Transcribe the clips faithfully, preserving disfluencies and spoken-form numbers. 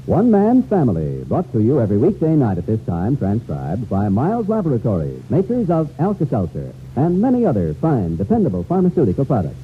One Man's Family, brought to you every weekday night at this time, transcribed by Miles Laboratories, makers of Alka-Seltzer, and many other fine, dependable pharmaceutical products.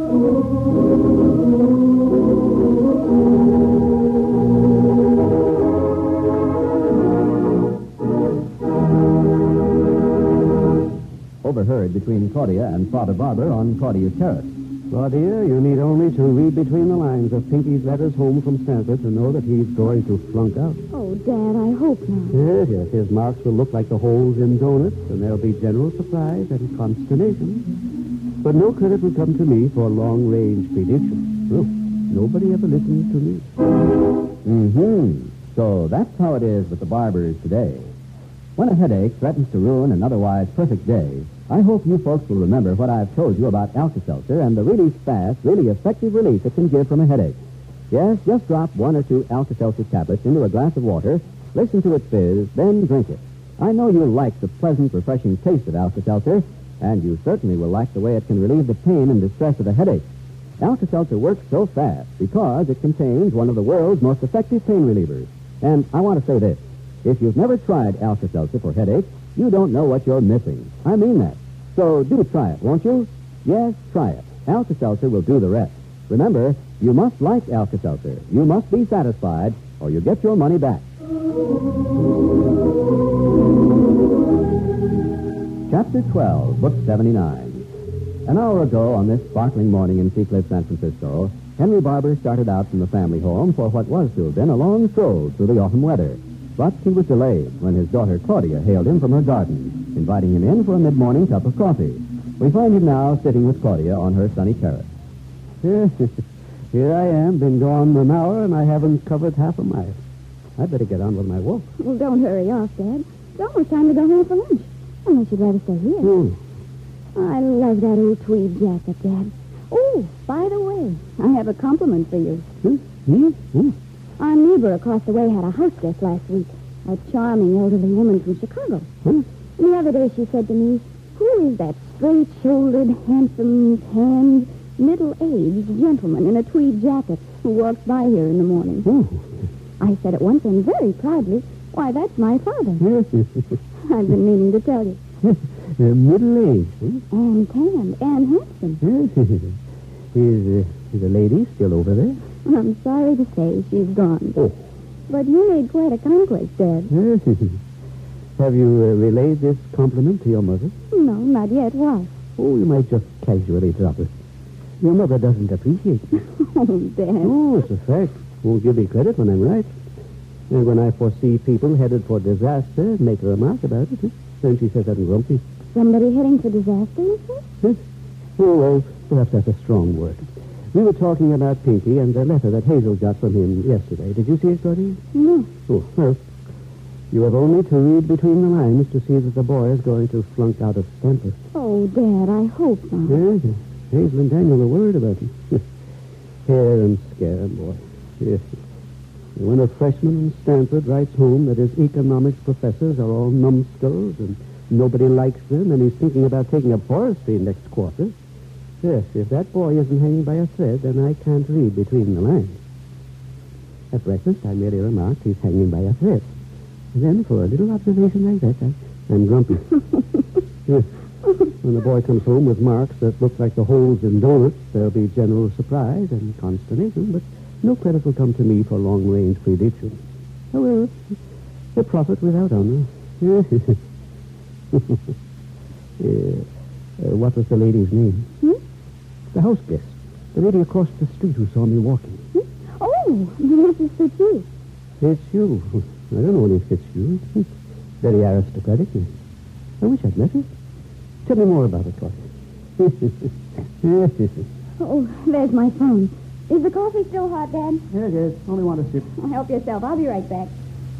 Overheard between Claudia and Father Barber on Claudia's terrace. Claudia, you need only to read between the lines of Pinky's letters home from Stanford to know that he's going to flunk out. Oh, Dad, I hope not. Yes, yes. His marks will look like the holes in donuts, and there'll be general surprise and consternation. But no credit will come to me for long-range predictions. Oh, nobody ever listened to me. Mm-hmm. So that's how it is with the barbers today. When a headache threatens to ruin an otherwise perfect day, I hope you folks will remember what I've told you about Alka-Seltzer and the really fast, really effective relief it can give from a headache. Yes, just drop one or two Alka-Seltzer tablets into a glass of water, listen to it fizz, then drink it. I know you'll like the pleasant, refreshing taste of Alka-Seltzer, and you certainly will like the way it can relieve the pain and distress of a headache. Alka-Seltzer works so fast because it contains one of the world's most effective pain relievers. And I want to say this. If you've never tried Alka-Seltzer for headache, you don't know what you're missing. I mean that. So do try it, won't you? Yes, try it. Alka-Seltzer will do the rest. Remember, you must like Alka-Seltzer. You must be satisfied, or you get your money back. Chapter twelve, Book seventy-nine. An hour ago on this sparkling morning in Seacliff, San Francisco, Henry Barber started out from the family home for what was to have been a long stroll through the autumn weather. But he was delayed when his daughter Claudia hailed him from her garden, inviting him in for a mid-morning cup of coffee. We find him now sitting with Claudia on her sunny terrace. Yes, here I am, been gone an hour, and I haven't covered half a mile. I'd better get on with my walk. Well, don't hurry off, Dad. It's almost time to go home for lunch. Unless you'd rather stay here. Hmm. I love that old tweed jacket, Dad. Oh, by the way, I have a compliment for you. Hmm? Hmm? Hmm? Our neighbor across the way had a house guest last week. A charming elderly woman from Chicago. Hmm? The other day she said to me, who is that straight-shouldered, handsome, tanned, middle-aged gentleman in a tweed jacket who walks by here in the morning? Hmm. I said at once and very proudly, why, that's my father. Yes. I've been meaning to tell you. uh, middle-aged, hmm? And tanned and handsome. Yes. is, uh, is the lady still over there? I'm sorry to say she's gone. Oh. But you made quite a conquest, Dad. Have you uh, relayed this compliment to your mother? No, not yet. Why? Oh, you might just casually drop it. Your mother doesn't appreciate it. Oh, Dad. Oh, it's a fact. Won't give me credit when I'm right. And when I foresee people headed for disaster, make a remark about it. Then she says I'm grumpy. Somebody heading for disaster, you say? Yes. Oh, well, perhaps that's a strong word. We were talking about Pinky and the letter that Hazel got from him yesterday. Did you see it, Claudia? No. Oh, well, you have only to read between the lines to see that the boy is going to flunk out of Stanford. Oh, Dad, I hope not. Yes, Hazel and Daniel are worried about him. Hair and scare, boy. Yes. When a freshman in Stanford writes home that his economics professors are all numbskulls and nobody likes them, and he's thinking about taking up forestry next quarter. Yes, if that boy isn't hanging by a thread, then I can't read between the lines. At breakfast, I merely remarked he's hanging by a thread. And then, for a little observation like that, I, I'm grumpy. Yes. When the boy comes home with marks that look like the holes in donuts, there'll be general surprise and consternation, but no credit will come to me for long-range predictions. However, a prophet without honor. uh, uh, what was the lady's name? Hmm? The house guest. The lady across the street who saw me walking. Hmm? Oh, Missus Fitzhugh. Fitzhugh. I don't know any Fitzhugh. Very aristocratic. I wish I'd met her. Tell me more about it, Claudia. Oh, there's my phone. Is the coffee still hot, Dad? Yes, yes. Only want a sip. Oh, help yourself. I'll be right back.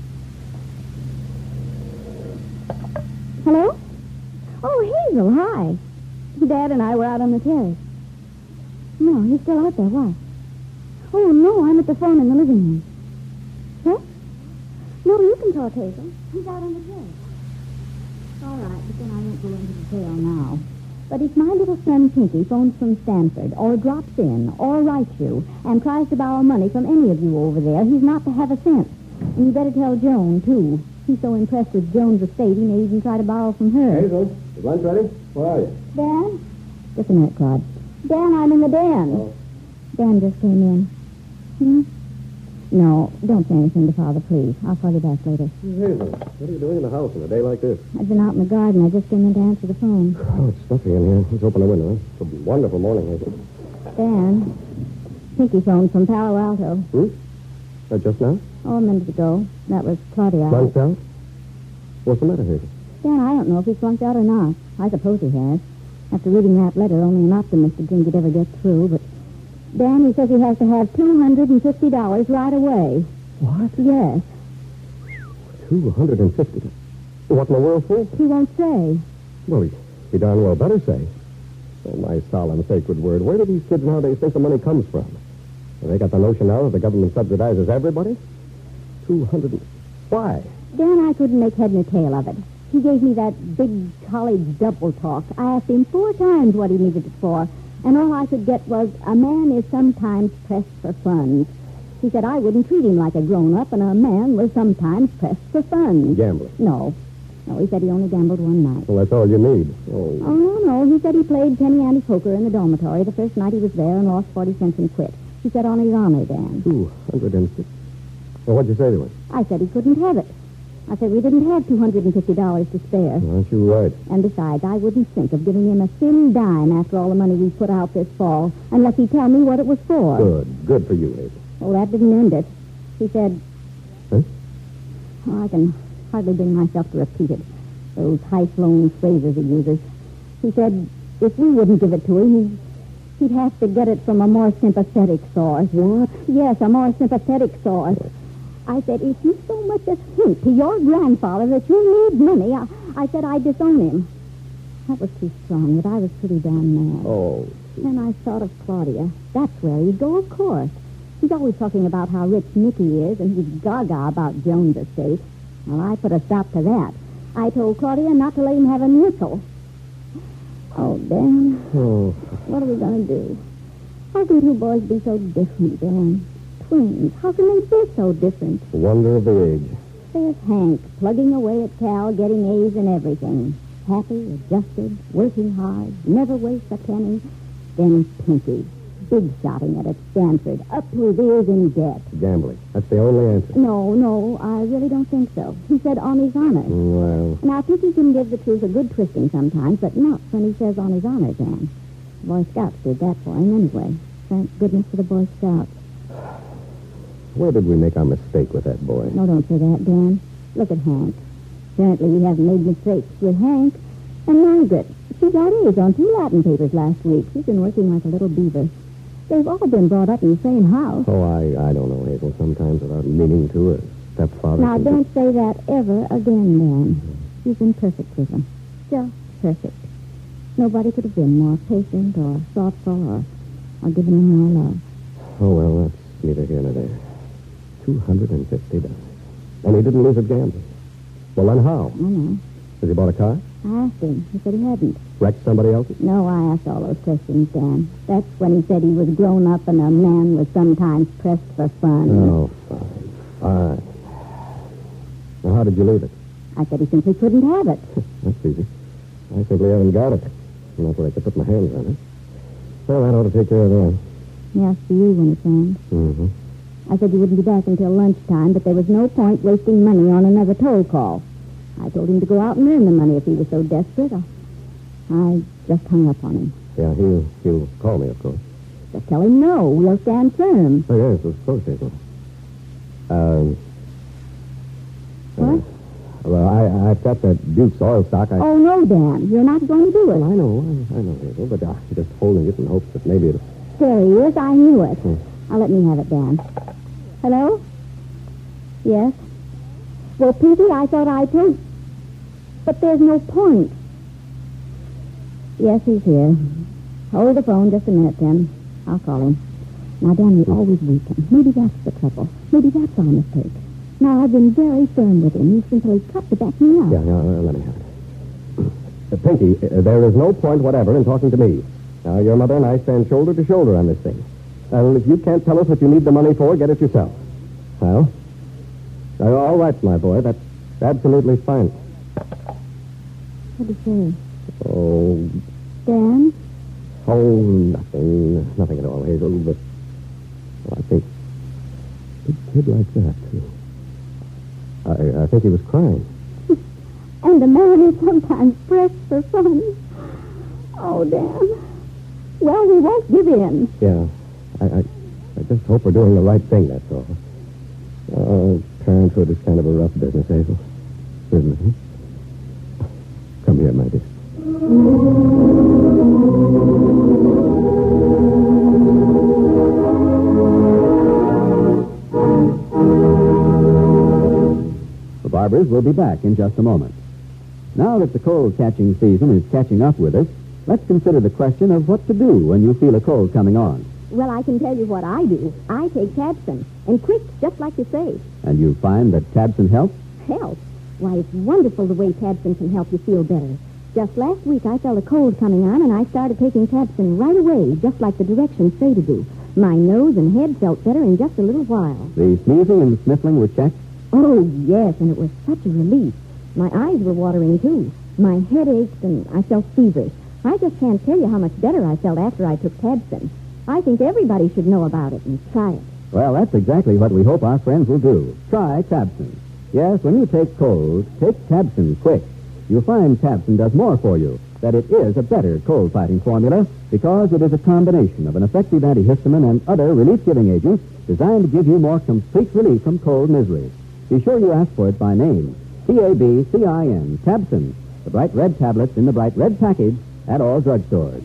Hello? Oh, Hazel, hi. Dad and I were out on the terrace. No, he's still out there. Why? Oh, no, I'm at the phone in the living room. Huh? No, you can talk, Hazel. He's out on the terrace. All right, but then I won't go into detail now. But if my little friend Pinky phones from Stanford, or drops in, or writes you, and tries to borrow money from any of you over there, he's not to have a cent. And you better tell Joan, too. He's so impressed with Joan's estate, he may even try to borrow from her. Hazel, is lunch ready? Where are you? Dan? Just a minute, Claude. Dan, I'm in the den. Oh. Dan just came in. Hmm? No, don't say anything to Father, please. I'll call you back later. Hazel, what are you doing in the house on a day like this? I've been out in the garden. I just came in to answer the phone. Oh, it's stuffy in here. Let's open the window. Huh? It's a wonderful morning, Hazel. Dan, Pinky phoned from Palo Alto. Hmm? Uh, just now? Oh, a minute ago. That was Claudia. Flunked out? What's the matter, Hazel? Dan, I don't know if he flunked out or not. I suppose he has. After reading that letter, only an optimist would think he'd ever get through, but... Dan, he says he has to have two hundred fifty dollars right away. What? Yes. two hundred fifty dollars? What in the world for? He won't say. Well, he, he darn well better say. Oh, my solemn sacred word. Where do these kids nowadays think the money comes from? Have they got the notion now that the government subsidizes everybody? two hundred... Why? Dan, I couldn't make head nor tail of it. He gave me that big college double talk. I asked him four times what he needed it for, and all I could get was, a man is sometimes pressed for funds. He said I wouldn't treat him like a grown-up, and a man was sometimes pressed for funds. Gambling? No. No, he said he only gambled one night. Well, that's all you need. Oh, Oh, no, no. He said he played penny ante poker in the dormitory the first night he was there and lost forty cents and quit. He said on his honor, Dan. two hundred fifty. Well, what'd you say to him? I said he couldn't have it. I said we didn't have two hundred fifty dollars to spare. Aren't you right? And besides, I wouldn't think of giving him a thin dime after all the money we put out this fall, unless he'd tell me what it was for. Good. Good for you, Hazel. Well, that didn't end it. He said... Huh? Oh, I can hardly bring myself to repeat it. Those high-flown phrases he uses. He said if we wouldn't give it to him, he'd, he'd have to get it from a more sympathetic source. What? Yes, a more sympathetic source. I said, if you so much as hint to your grandfather that you need money, I, I said I'd disown him. That was too strong, but I was pretty damn mad. Oh. Then I thought of Claudia. That's where he'd go, of course. He's always talking about how rich Nicky is, and he's gaga about Joan's estate. Well, I put a stop to that. I told Claudia not to let him have a nickel. Oh, Dan. Oh. What are we going to do? How can two boys be so different, Dan? Twins. How can they be so different? The wonder of the age. There's Hank, plugging away at Cal, getting A's in everything. Happy, adjusted, working hard, never wastes a penny. Then Pinky, big shotting it at Stanford, up to his ears in debt. Gambling. That's the only answer. No, no, I really don't think so. He said on his honor. Well, Now, Pinky can give the truth a good twisting sometimes, but not when he says on his honor, Dan. The Boy Scouts did that for him anyway. Thank goodness for the Boy Scouts. where did we make our mistake with that boy? No, don't say that, Dan. Look at Hank. Apparently we haven't made mistakes with Hank. And Margaret, she got A's on two Latin papers last week. She's been working like a little beaver. They've all been brought up in the same house. Oh, I, I don't know, Hazel. Sometimes without meaning to, a stepfather... Now, can don't say that ever again, Dan. She's been perfect with them. Just perfect. Nobody could have been more patient or thoughtful or, or given them more love. Oh, well, that's neither here nor there. two hundred fifty dollars. And he didn't lose at gambling. Well, then how? I know. Has he bought a car? I asked him. He said he hadn't. Wrecked somebody else's? No, I asked all those questions, Dan. That's when he said he was grown up and a man was sometimes pressed for fun. Oh, fine. Fine. Now, how did you lose it? I said he simply couldn't have it. That's easy. I simply haven't got it. And that's what I could put my hands on it. Well, that ought to take care of that. Yes, for you when it ends. Mm-hmm. I said you wouldn't be back until lunchtime, but there was no point wasting money on another toll call. I told him to go out and earn the money if he was so desperate. I, I just hung up on him. Yeah, he'll, he'll call me, of course. Just tell him no. We'll stand firm. Oh, yes, of course, Hazel. Um... What? Uh, well, I, I've got that Duke's oil stock. I... Oh, no, Dan. You're not going to do it. Well, I know, I, I know, Hazel, but I'm just holding it in hopes that maybe it'll... There he is. I knew it. Hmm. Now, let me have it, Dan. Hello? Yes? Well, Pinky, I thought I told... But there's no point. Yes, he's here. Hold the phone just a minute, then. I'll call him. Now, Dan, we always weaken. Maybe that's the trouble. Maybe that's our mistake. Now, I've been very firm with him. He's simply got to back me up. Yeah, yeah, uh, let me have it. Uh, Pinky, uh, there is no point whatever in talking to me. Now, your mother and I stand shoulder to shoulder on this thing. Well, if you can't tell us what you need the money for, get it yourself. Well, uh, all right, my boy. That's absolutely fine. What'd you say? Oh, Dan? oh, nothing. Nothing at all, Hazel, but well, I think a big kid like that, too. I, I think he was crying. And a man is sometimes pressed for fun. Oh, Dan. Well, we won't give in. Yeah. I, I, I just hope we're doing the right thing, that's all. Oh, parenthood is kind of a rough business, Hazel. Isn't it? Huh? Come here, my dear. The Barbers will be back in just a moment. Now that the cold catching season is catching up with us, let's consider the question of what to do when you feel a cold coming on. Well, I can tell you what I do. I take Tabson. And quick, just like you say. And you find that Tabson helps? Help? Why, it's wonderful the way Tabson can help you feel better. Just last week, I felt a cold coming on, and I started taking Tabson right away, just like the directions say to do. My nose and head felt better in just a little while. The sneezing and sniffling were checked? Oh, yes, and it was such a relief. My eyes were watering, too. My head ached, and I felt feverish. I just can't tell you how much better I felt after I took Tabson. I think everybody should know about it and try it. Well, that's exactly what we hope our friends will do. Try Tabson. Yes, when you take colds, take Tabson quick. You'll find Tabson does more for you, that it is a better cold-fighting formula because it is a combination of an effective antihistamine and other relief-giving agents designed to give you more complete relief from cold misery. Be sure you ask for it by name. T A B C I N, Tabson, the bright red tablets in the bright red package at all drugstores.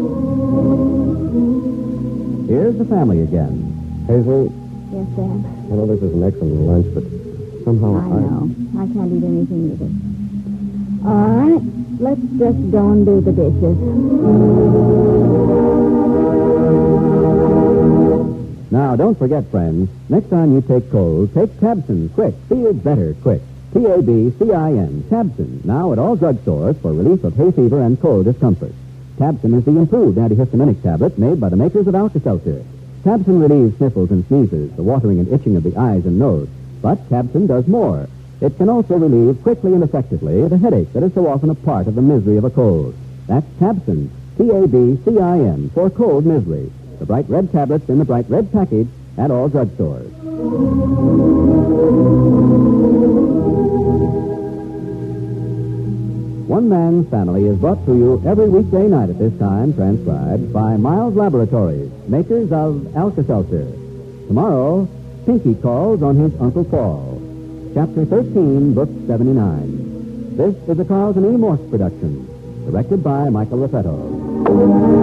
Here's the family again. Hazel, Yes, Dan? I know this is an excellent lunch, but somehow I know. I can't eat anything either. All right, let's just go and do the dishes. Now, don't forget, friends, next time you take cold, take Tabson quick. Feel better quick. T A B C I N, Tabson, now at all drugstores for relief of hay fever and cold discomfort. Tabson is the improved antihistaminic tablet made by the makers of Alka-Seltzer. Tabson relieves sniffles and sneezes, the watering and itching of the eyes and nose. But Tabson does more. It can also relieve quickly and effectively the headache that is so often a part of the misery of a cold. That's Tabson, T A B C I N, for cold misery. The bright red tablets in the bright red package at all drugstores. One Man's Family is brought to you every weekday night at this time, transcribed by Miles Laboratories, makers of Alka-Seltzer. Tomorrow, Pinky calls on his Uncle Paul. Chapter thirteen, Book seventy-nine. This is a Carlton E. Morse production, directed by Michael Raffetto.